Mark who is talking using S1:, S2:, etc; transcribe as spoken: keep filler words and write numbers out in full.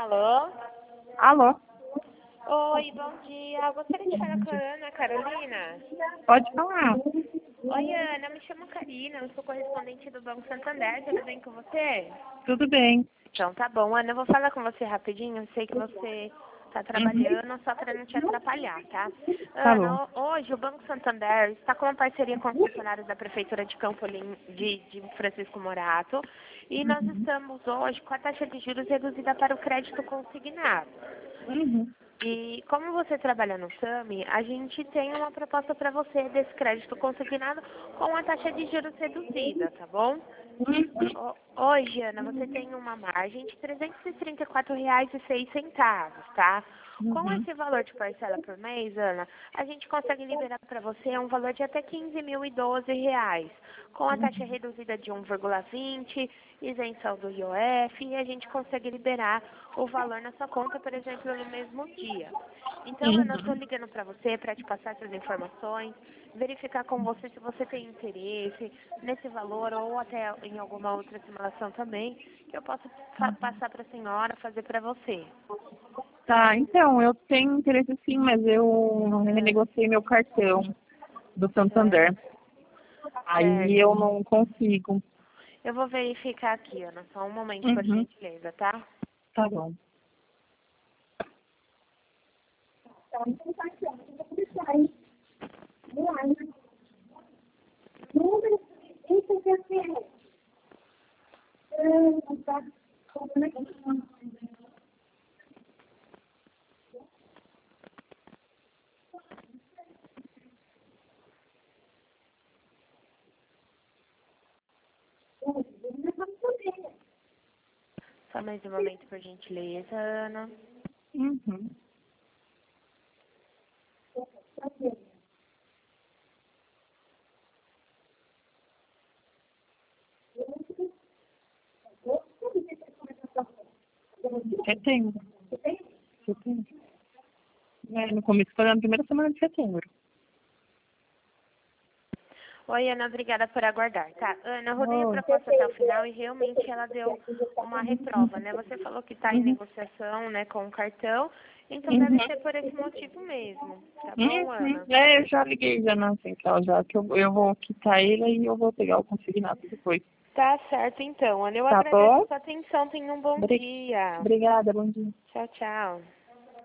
S1: Alô?
S2: Alô?
S1: Oi, bom dia. Eu gostaria de falar com a Ana Carolina.
S2: Pode falar.
S1: Oi, Ana, eu me chamo Karina, eu sou correspondente do Banco Santander, tudo bem com você?
S2: Tudo bem.
S1: Então, tá bom. Ana, eu vou falar com você rapidinho, eu sei que você está trabalhando, só para não te atrapalhar, tá?
S2: Tá
S1: Ana,
S2: bom.
S1: ho- hoje o Banco Santander está com uma parceria com os funcionários da Prefeitura de Campolim, de, de Francisco Morato, e nós estamos hoje com a taxa de juros reduzida para o crédito consignado.
S2: Uhum.
S1: E como você trabalha no SAMI, a gente tem uma proposta para você desse crédito consignado com a taxa de juros reduzida, tá bom?
S2: Uhum.
S1: Ho- Hoje, Ana, você tem uma margem de trezentos e trinta e quatro reais e seis centavos, tá? Com
S2: Uhum.
S1: esse valor de parcela por mês, Ana, a gente consegue liberar para você um valor de até quinze mil e doze reais, com a taxa reduzida de um vírgula vinte, isenção do I O F, e a gente consegue liberar o valor na sua conta, por exemplo, no mesmo dia. Então, Ana, eu estou
S2: Uhum.
S1: ligando para você para te passar essas informações, verificar com você se você tem interesse nesse valor ou até em alguma outra simulação também, que eu possa fa- passar para a senhora, fazer para você.
S2: Tá, então, eu tenho interesse sim, mas eu renegociei meu cartão do
S1: Certo.
S2: Santander. Aí
S1: Certo.
S2: eu não consigo.
S1: Eu vou verificar aqui, Ana, só um momento, por
S2: Uhum.
S1: gentileza, tá?
S2: Tá bom.
S1: Só mais um momento, por gentileza, Ana.
S2: Uhum. Setembro. Setembro. É, no começo foi na primeira semana de setembro.
S1: Oi, Ana, obrigada por aguardar, tá? Ana, eu rodei a
S2: Oi.
S1: proposta até o final e realmente ela deu uma reprova, né? Você falou que está em
S2: Uhum.
S1: negociação, né, com o cartão, então deve
S2: Uhum.
S1: ser por esse motivo mesmo, tá bom,
S2: Uhum.
S1: Ana?
S2: É, eu já liguei já na central já, que eu, eu vou quitar ele e eu vou pegar o consignado depois.
S1: Tá certo, então, Ana. Eu
S2: Tá
S1: agradeço a
S2: bom?
S1: sua atenção. Tenha um bom
S2: Obri-
S1: dia.
S2: Obrigada, bom dia.
S1: Tchau, tchau.